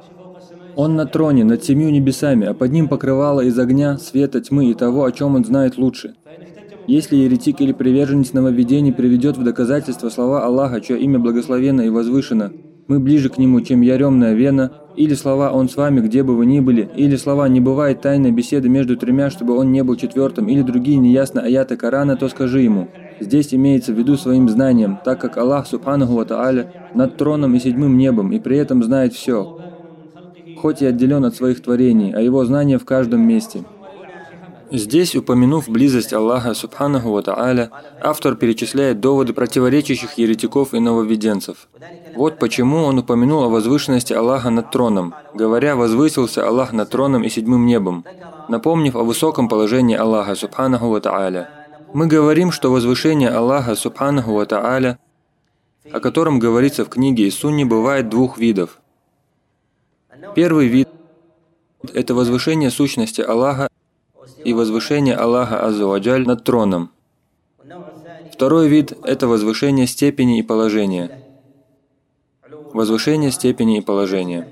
Он на троне, над 7 небесами, а под ним покрывало из огня, света, тьмы и того, о чем он знает лучше. Если еретик или приверженец нововведений приведет в доказательство слова Аллаха, чье имя благословенно и возвышено, мы ближе к нему, чем яремная вена, или слова «Он с вами, где бы вы ни были», или слова «Не бывает тайной беседы между тремя, чтобы он не был четвертым», или другие неясные аяты Корана, то скажи ему. Здесь имеется в виду своим знанием, так как Аллах, субханаху ва тааля, над троном и 7 небом, и при этом знает все, хоть и отделен от своих творений, а его знание в каждом месте. Здесь, упомянув близость Аллаха, субханаху ва тааля, автор перечисляет доводы противоречащих еретиков и нововведенцев. Вот почему он упомянул о возвышенности Аллаха над троном, говоря «возвысился Аллах над троном и 7 небом», напомнив о высоком положении Аллаха, субханаху ва тааля. Мы говорим, что возвышение Аллаха, субханаху ва тааля, о котором говорится в книге и сунне, бывает 2 видов. Первый вид – это возвышение сущности Аллаха и возвышение Аллаха Азза ва Джаль над троном. Второй вид – это возвышение степени и положения. Возвышение степени и положения.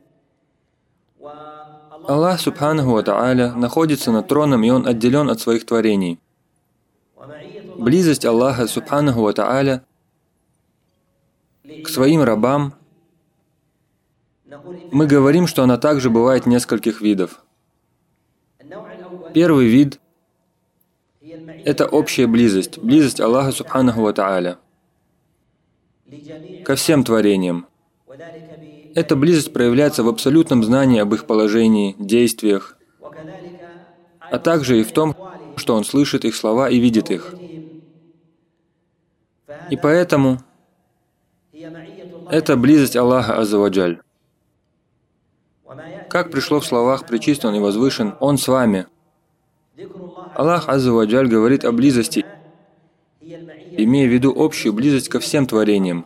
Аллах, субханаху ва тааля, находится над троном, и Он отделен от своих творений. Близость Аллаха, субханаху ва тааля, к своим рабам, мы говорим, что она также бывает нескольких видов. Первый вид – это общая близость, близость Аллаха, субханаху ва тааля, ко всем творениям. Эта близость проявляется в абсолютном знании об их положении, действиях, а также и в том, что Он слышит их слова и видит их. И поэтому это близость Аллаха Азза ва Джаль. Как пришло в словах «Пречист Он и возвышен», «Он с вами». Аллах Азза ва Джаль говорит о близости, имея в виду общую близость ко всем творениям.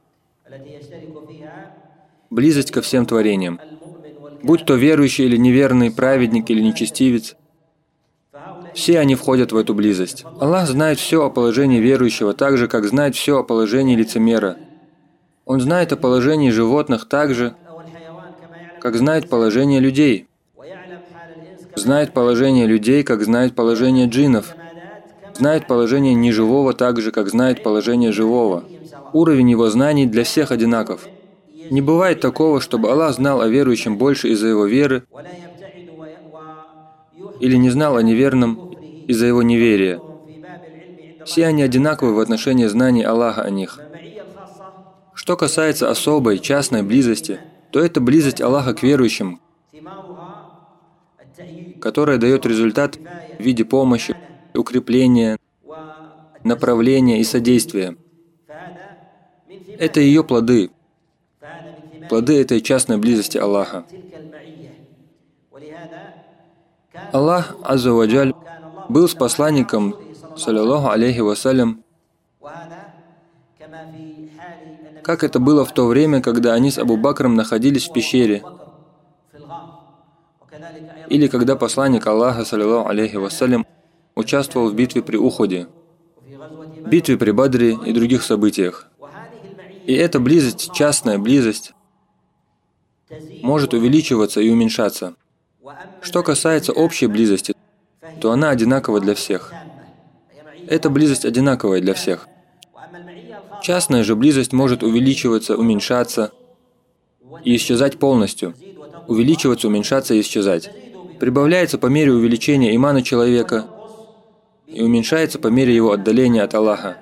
Близость ко всем творениям. Будь то верующий или неверный, праведник или нечестивец, все они входят в эту близость. Аллах знает все о положении верующего, так же, как знает все о положении лицемера. Он знает о положении животных так же, как знает положение людей. Знает положение людей, как знает положение джиннов. Знает положение неживого так же, как знает положение живого. Уровень его знаний для всех одинаков. Не бывает такого, чтобы Аллах знал о верующем больше из-за его веры или не знал о неверном из-за его неверия. Все они одинаковы в отношении знаний Аллаха о них. Что касается особой, частной близости, то это близость Аллаха к верующим, которая дает результат в виде помощи, укрепления, направления и содействия. Это ее плоды. Плоды этой частной близости Аллаха. Аллах Азза ва Джаль был с посланником, саллиллаху алейхи вассалям, как это было в то время, когда они с Абу Бакром находились в пещере, или когда посланник Аллаха, саллиллаху алейхи вассалям, участвовал в битве при Ухуде, битве при Бадре и других событиях. И эта близость, частная близость, может увеличиваться и уменьшаться. Что касается общей близости, то она одинакова для всех. Эта близость одинаковая для всех. Частная же близость может увеличиваться, уменьшаться и исчезать полностью. Увеличиваться, уменьшаться и исчезать. Прибавляется по мере увеличения имана человека и уменьшается по мере его отдаления от Аллаха.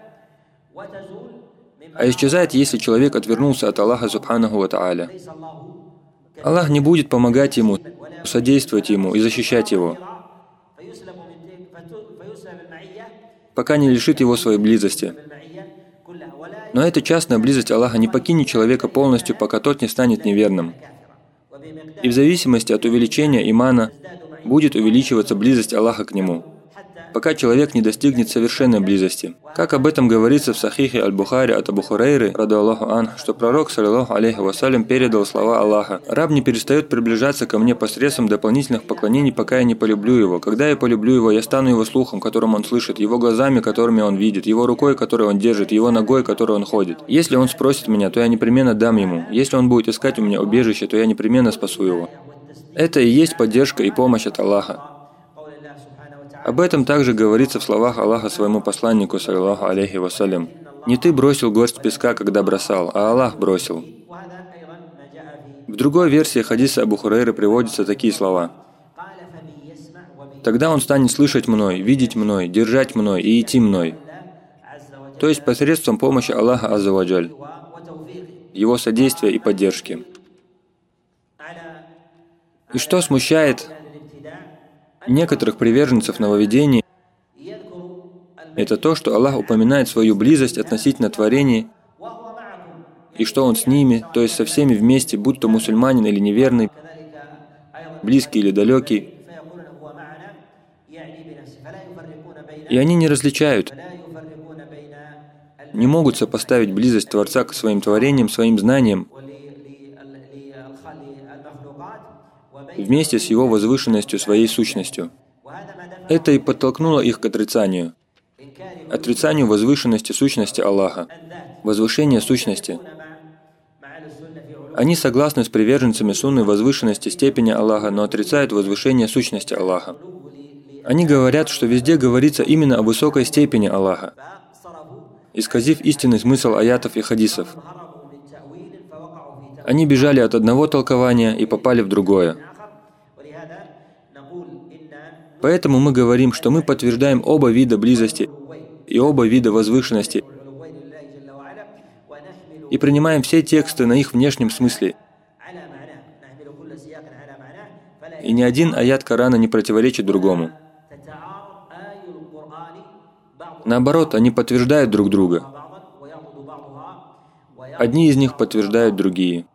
А исчезает, если человек отвернулся от Аллаха субханаху ва тааля. Аллах не будет помогать ему, содействовать ему и защищать его, пока не лишит его своей близости. Но эта частная близость Аллаха не покинет человека полностью, пока тот не станет неверным. И в зависимости от увеличения имана будет увеличиваться близость Аллаха к нему, пока человек не достигнет совершенной близости. Как об этом говорится в Сахихе Аль-Бухари от Абу Хурайры, ради Аллаху анху, что пророк, саллаллаху алейхи вассалям, передал слова Аллаха: «Раб не перестает приближаться ко мне посредством дополнительных поклонений, пока я не полюблю его. Когда я полюблю его, я стану его слухом, которым он слышит, его глазами, которыми он видит, его рукой, которой он держит, его ногой, которой он ходит. Если он спросит меня, то я непременно дам ему. Если он будет искать у меня убежище, то я непременно спасу его». Это и есть поддержка и помощь от Аллаха. Об этом также говорится в словах Аллаха своему посланнику, саллаллаху алейхи вассалям: «Не ты бросил горсть песка, когда бросал, а Аллах бросил». В другой версии хадиса Абу Хурайры приводятся такие слова: «Тогда он станет слышать мной, видеть мной, держать мной и идти мной». То есть посредством помощи Аллаха азза ва джаль, его содействия и поддержки. И что смущает некоторых приверженцев нововведений, это то, что Аллах упоминает свою близость относительно творений, и что Он с ними, то есть со всеми вместе, будь то мусульманин или неверный, близкий или далекий. И они не различают, не могут сопоставить близость Творца к своим творениям, своим знаниям, вместе с Его возвышенностью, своей сущностью. Это и подтолкнуло их к отрицанию возвышенности сущности Аллаха, возвышения сущности. Они согласны с приверженцами сунны возвышенности степени Аллаха, но отрицают возвышение сущности Аллаха. Они говорят, что везде говорится именно о высокой степени Аллаха, исказив истинный смысл аятов и хадисов. Они бежали от одного толкования и попали в другое. Поэтому мы говорим, что мы подтверждаем оба вида близости и оба вида возвышенности и принимаем все тексты на их внешнем смысле. И ни один аят Корана не противоречит другому. Наоборот, они подтверждают друг друга. Одни из них подтверждают другие.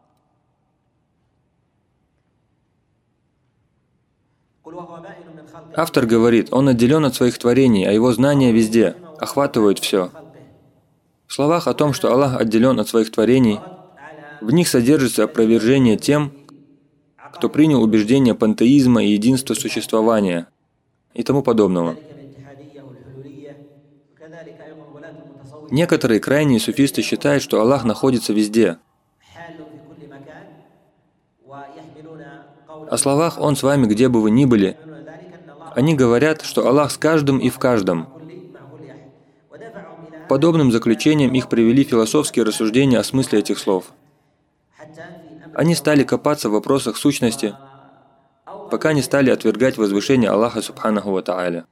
Автор говорит, он отделен от своих творений, а его знания везде, охватывают все. В словах о том, что Аллах отделен от своих творений, в них содержится опровержение тем, кто принял убеждение пантеизма и единства существования и тому подобного. Некоторые крайние суфисты считают, что Аллах находится везде. О словах «Он с вами, где бы вы ни были», они говорят, что Аллах с каждым и в каждом. Подобным заключением их привели философские рассуждения о смысле этих слов. Они стали копаться в вопросах сущности, пока не стали отвергать возвышение Аллаха Субханаху ва Тааля.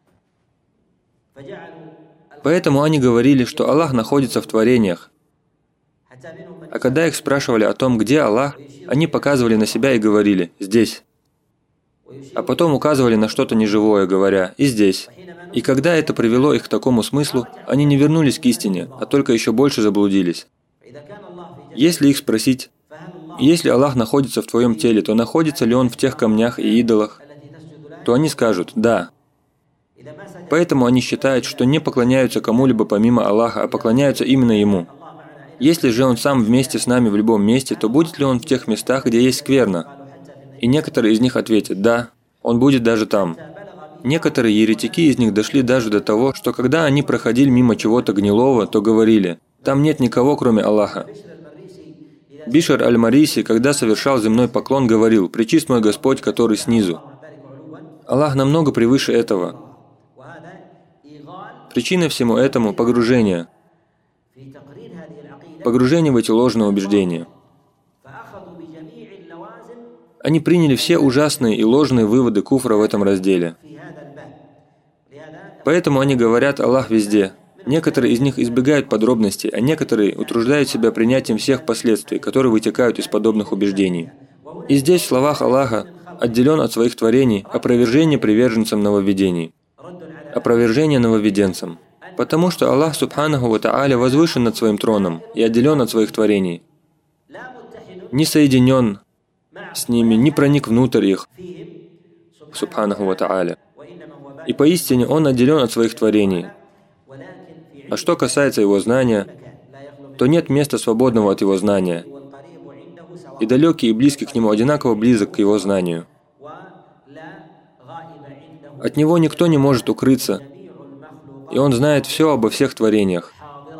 Поэтому они говорили, что Аллах находится в творениях. А когда их спрашивали о том, где Аллах, они показывали на себя и говорили «здесь». А потом указывали на что-то неживое, говоря «и здесь». И когда это привело их к такому смыслу, они не вернулись к истине, а только еще больше заблудились. Если их спросить, если Аллах находится в твоем теле, то находится ли Он в тех камнях и идолах, то они скажут «да». Поэтому они считают, что не поклоняются кому-либо помимо Аллаха, а поклоняются именно Ему. Если же Он сам вместе с нами в любом месте, то будет ли Он в тех местах, где есть скверна? И некоторые из них ответят «да, Он будет даже там». Некоторые еретики из них дошли даже до того, что когда они проходили мимо чего-то гнилого, то говорили «там нет никого, кроме Аллаха». Бишр аль-Мариси, когда совершал земной поклон, говорил «пречист мой Господь, который снизу». Аллах намного превыше этого. Причина всему этому – погружение. Погружение в эти ложные убеждения. Они приняли все ужасные и ложные выводы куфра в этом разделе. Поэтому они говорят «Аллах везде». Некоторые из них избегают подробностей, а некоторые утруждают себя принятием всех последствий, которые вытекают из подобных убеждений. И здесь в словах Аллаха отделен от своих творений опровержение приверженцам нововведений, опровержение нововведенцам. Потому что Аллах Субханаху ва Тааля возвышен над своим троном и отделен от своих творений. Не соединен с ними, не проник внутрь их, Субханаху ва Тааля. И поистине Он отделен от своих творений. А что касается Его знания, то нет места свободного от Его знания. И далекий и близкий к Нему одинаково близок к Его знанию. От Него никто не может укрыться, и Он знает все обо всех творениях.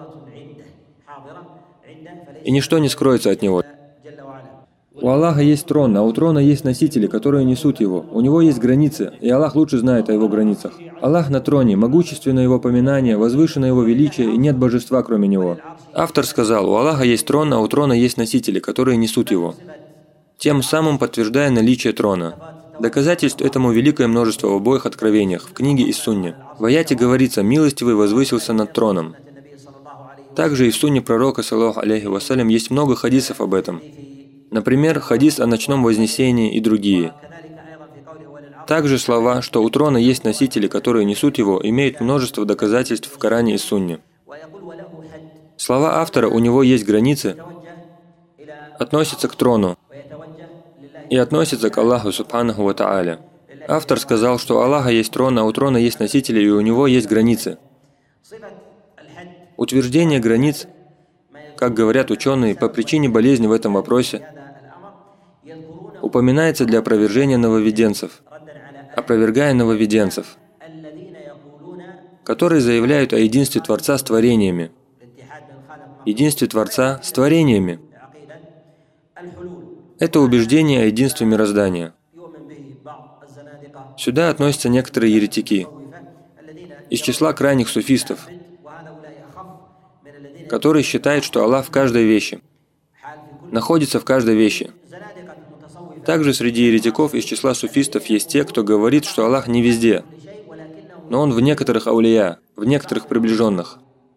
И ничто не скроется от Него. У Аллаха есть трон, а у трона есть носители, которые несут его. У него есть границы, и Аллах лучше знает о его границах. Аллах на троне, могущественно его поминание, возвышено его величие, и нет божества, кроме него. Автор сказал, у Аллаха есть трон, а у трона есть носители, которые несут его. Тем самым подтверждая наличие трона. Доказательств этому великое множество в обоих откровениях, в книге и сунне. В аяте говорится, милостивый возвысился над троном. Также и в сунне пророка, саллаллаху алейхи вассалям, есть много хадисов об этом. Например, хадис о ночном вознесении и другие. Также слова, что у трона есть носители, которые несут его, имеют множество доказательств в Коране и Сунне. Слова автора «у него есть границы» относятся к трону и относятся к Аллаху Субханаху ва Тааля. Автор сказал, что у Аллаха есть трон, а у трона есть носители, и у него есть границы. Утверждение границ, как говорят ученые, по причине болезни в этом вопросе, упоминается для опровержения нововведенцев, опровергая нововведенцев, которые заявляют о единстве Творца с творениями. Единстве Творца с творениями. Это убеждение о единстве мироздания. Сюда относятся некоторые еретики из числа крайних суфистов, которые считают, что Аллах в каждой вещи, находится в каждой вещи. Также среди еретиков из числа суфистов есть те, кто говорит, что Аллах не везде, но Он в некоторых аулия, в некоторых приближенных.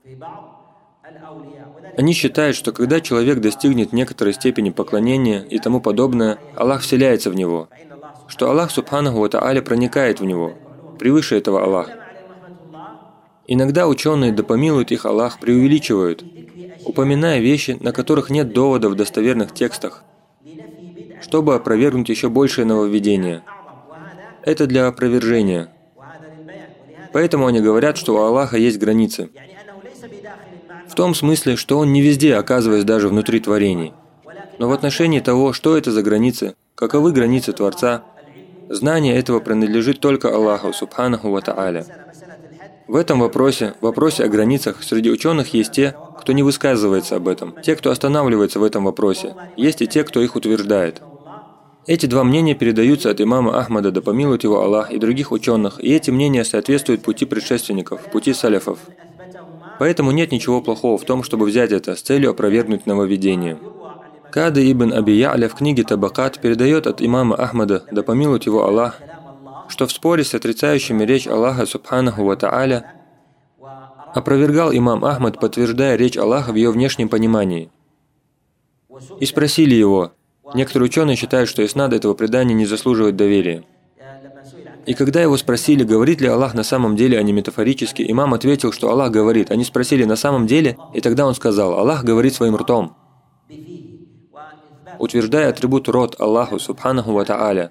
Они считают, что когда человек достигнет некоторой степени поклонения и тому подобное, Аллах вселяется в него, что Аллах Субханаху ва Тааля проникает в него, превыше этого Аллах. Иногда ученые, да помилует их Аллах, преувеличивают, упоминая вещи, на которых нет доводов в достоверных текстах, чтобы опровергнуть еще большее нововведение. Это для опровержения. Поэтому они говорят, что у Аллаха есть границы. В том смысле, что Он не везде, оказываясь даже внутри творений. Но в отношении того, что это за границы, каковы границы Творца, знание этого принадлежит только Аллаху, Субханаху ва Тааля. В этом вопросе о границах, среди ученых есть те, кто не высказывается об этом, те, кто останавливается в этом вопросе, есть и те, кто их утверждает. Эти два мнения передаются от имама Ахмада, да помилует его Аллах, и других ученых, и эти мнения соответствуют пути предшественников, пути саляфов. Поэтому нет ничего плохого в том, чтобы взять это с целью опровергнуть нововведение. Кады ибн Аби Я'ля в книге Табакат передает от имама Ахмада, да помилует его Аллах, что в споре с отрицающими речь Аллаха Субханаху ва Тааля опровергал имам Ахмад, подтверждая речь Аллаха в ее внешнем понимании. И спросили его, некоторые ученые считают, что иснад этого предания не заслуживает доверия. И когда его спросили, говорит ли Аллах на самом деле, а не метафорически, имам ответил, что Аллах говорит. Они спросили на самом деле, и тогда он сказал, Аллах говорит своим ртом, утверждая атрибут рот Аллаху Субханаху ва Тааля.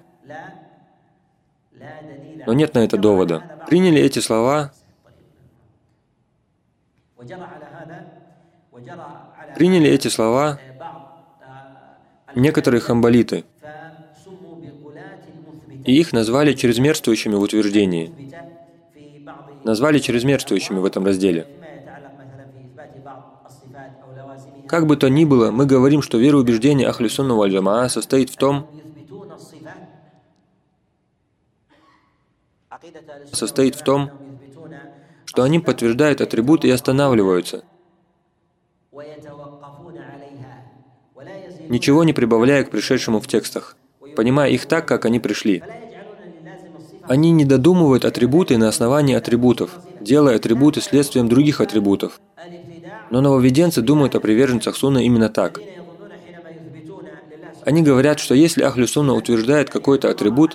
Но нет на это довода. Приняли эти слова некоторые хамбалиты, и их назвали чрезмерствующими в утверждении. Назвали чрезмерствующими в этом разделе. Как бы то ни было, мы говорим, что вероубеждение Ахлю Сунна валь Джамаа состоит в том, что они подтверждают атрибуты и останавливаются, ничего не прибавляя к пришедшему в текстах, понимая их так, как они пришли. Они не додумывают атрибуты на основании атрибутов, делая атрибуты следствием других атрибутов. Но нововведенцы думают о приверженцах сунны именно так. Они говорят, что если Ахлю Сунна утверждает какой-то атрибут,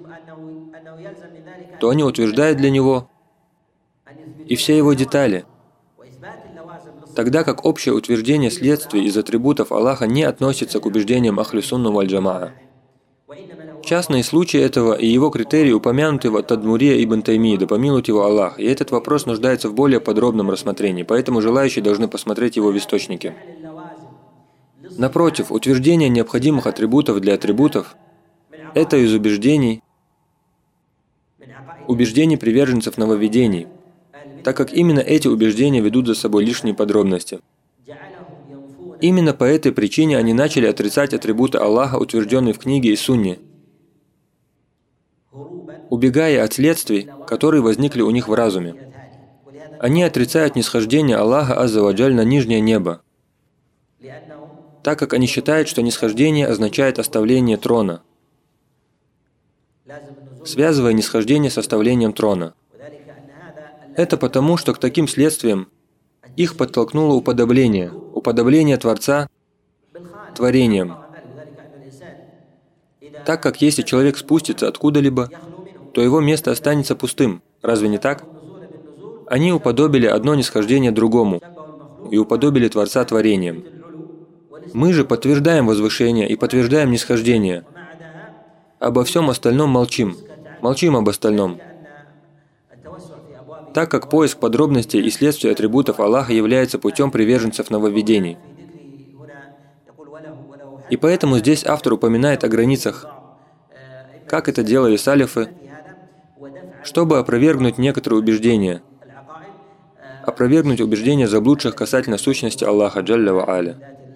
то они утверждают для него и все его детали, тогда как общее утверждение следствий из атрибутов Аллаха не относится к убеждениям Ахлю Сунна валь Джамаа. Частные случаи этого и его критерии упомянуты в Тадмуре ибн Таймии, да помилует его Аллах, и этот вопрос нуждается в более подробном рассмотрении, поэтому желающие должны посмотреть его в источнике. Напротив, утверждение необходимых атрибутов для атрибутов – это из убеждений приверженцев нововведений, так как именно эти убеждения ведут за собой лишние подробности. Именно по этой причине они начали отрицать атрибуты Аллаха, утвержденные в книге и сунне, убегая от следствий, которые возникли у них в разуме. Они отрицают нисхождение Аллаха Азза ва Джаль на нижнее небо, так как они считают, что нисхождение означает оставление трона, связывая нисхождение с оставлением трона. Это потому, что к таким следствиям их подтолкнуло уподобление Творца творением. Так как если человек спустится откуда-либо, то его место останется пустым. Разве не так? Они уподобили одно нисхождение другому и уподобили Творца творением. Мы же подтверждаем возвышение и подтверждаем нисхождение. Обо всем остальном молчим. Молчим об остальном. Так как поиск подробностей и следствий атрибутов Аллаха является путем приверженцев нововведений. И поэтому здесь автор упоминает о границах, как это делали салифы, чтобы опровергнуть некоторые убеждения, опровергнуть убеждения заблудших касательно сущности Аллаха Джалля ва Аля.